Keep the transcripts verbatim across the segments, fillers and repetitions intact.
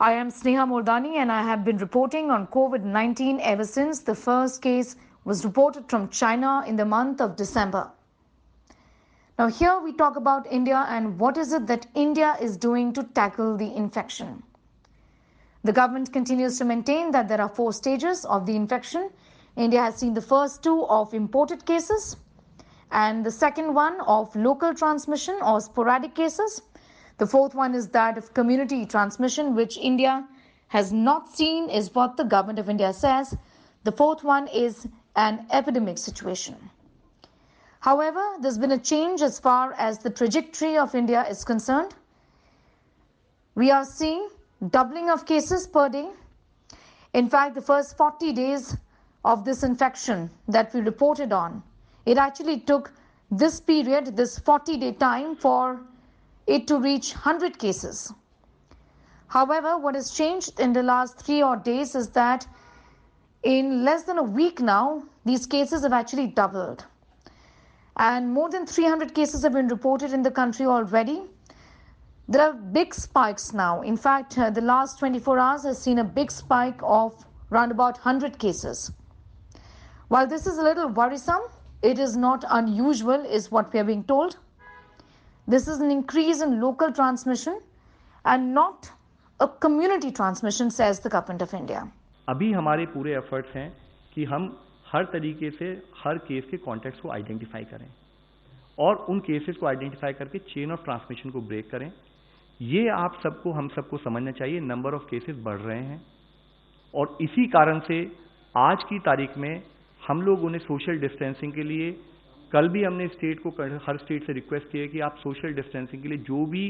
I am Sneha Moldani and I have been reporting on COVID nineteen ever since the first case was reported from China in the month of December. Now here we talk about India and what is it that India is doing to tackle the infection. The government continues to maintain that there are four stages of the infection. India has seen the first two of imported cases and the second one of local transmission or sporadic cases. The fourth one is that of community transmission, which India has not seen, is what the government of India says. The fourth one is an epidemic situation. However, there's been a change as far as the trajectory of India is concerned. We are seeing doubling of cases per day. In fact, the first forty days of this infection that we reported on, it actually took this period, this forty-day time for it to reach one hundred cases. However, what has changed in the last three odd days is that in less than a week now, these cases have actually doubled. And more than three hundred cases have been reported in the country already. There are big spikes now. In fact, uh, the last twenty-four hours has seen a big spike of around about one hundred cases. While this is a little worrisome, it is not unusual, is what we are being told. This is an increase in local transmission and not a community transmission, says the government of India. अभी हमारे पूरे efforts हैं कि हम हर तरीके से हर केस के कॉन्टेक्ट्स को आइडेंटिफाई करें और उन केसेस को आइडेंटिफाई करके चेन ऑफ ट्रांसमिशन को ब्रेक करें. ये आप सबको हम सबको समझना चाहिए. नंबर ऑफ केसेस बढ़ रहे हैं और इसी कारण से आज की तारीख में हम लोगों ने सोशल डिस्टेंसिंग के लिए कल भी हमने स्टेट को हर स्टेट से रिक्वेस्ट किया कि आप सोशल डिस्टेंसिंग के लिए जो भी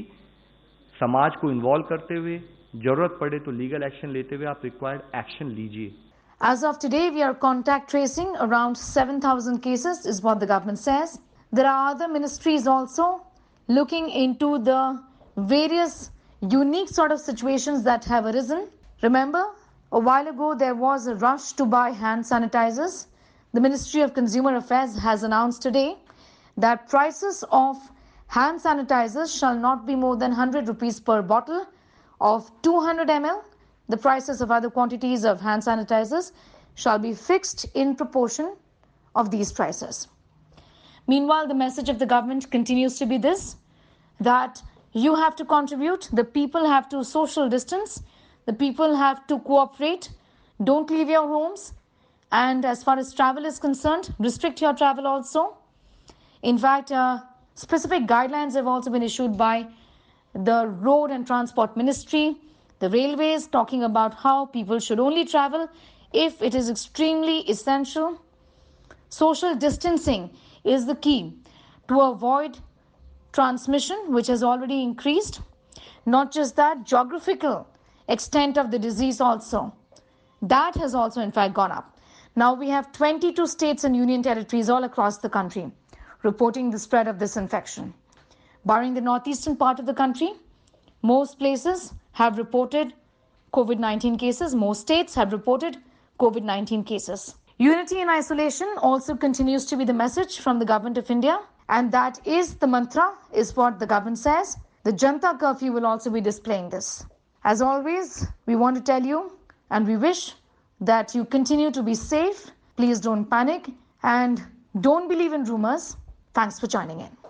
समाज को इन्वॉल्व करते हुए जरूरत पड़े तो लीगल एक्शन लेते हुए आप रिक्वायर्ड एक्शन लीजिए. As of today, we are contact tracing around seven thousand cases is what the government says. There are other ministries also looking into the various unique sort of situations that have arisen. Remember, a while ago there was a rush to buy hand sanitizers. The Ministry of Consumer Affairs has announced today that prices of hand sanitizers shall not be more than one hundred rupees per bottle of two hundred milliliters. The prices of other quantities of hand sanitizers shall be fixed in proportion of these prices. Meanwhile, the message of the government continues to be this, that you have to contribute, the people have to social distance, the people have to cooperate, don't leave your homes. And as far as travel is concerned, restrict your travel also. In fact, uh, specific guidelines have also been issued by the Road and Transport Ministry, the railways, talking about how people should only travel if it is extremely essential. Social distancing is the key to avoid transmission, which has already increased. Not just that, geographical extent of the disease also. That has also in fact gone up. Now we have twenty-two states and union territories all across the country reporting the spread of this infection. Barring the northeastern part of the country, most places have reported COVID nineteen cases. Most states have reported COVID nineteen cases. Unity in isolation also continues to be the message from the government of India. And that is the mantra, is what the government says. The Janta curfew will also be displaying this. As always, we want to tell you and we wish that you continue to be safe. Please don't panic and don't believe in rumors. Thanks for joining in.